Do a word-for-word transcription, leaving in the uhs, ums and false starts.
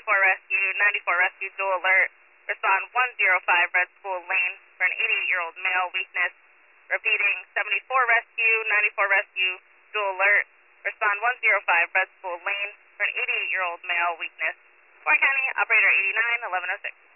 ninety-four Rescue, ninety-four Rescue, dual alert. Respond one zero five Red School Lane for an eighty-eight-year-old male, weakness. Repeating, seventy-four Rescue, ninety-four Rescue, dual alert. Respond one zero five Red School Lane for an eighty-eight-year-old male, weakness. Warren County, operator eighty-nine, eleven oh six.